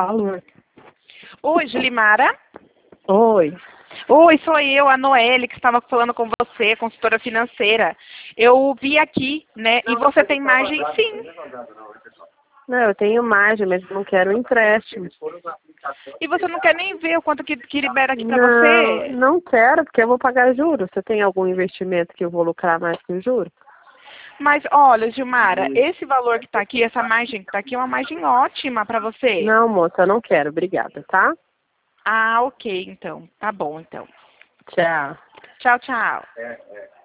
Alô? Oi, Julimara. Oi. Oi, sou eu, a Noelle, que estava falando com você, consultora financeira. Eu vi aqui, né? E você tem margem, sim. Não, eu tenho margem, mas não quero empréstimo. E você não quer nem ver o quanto que libera aqui para Não, você? não quero, porque eu vou pagar juros. Você tem algum investimento que eu vou lucrar mais que o juro? Mas olha, Gilmara, esse valor que está aqui, essa margem que está aqui, é uma margem ótima para você. Não, moça, eu não quero. Obrigada, tá? Ah, ok, então. Tá bom, então. Tchau. Tchau, tchau.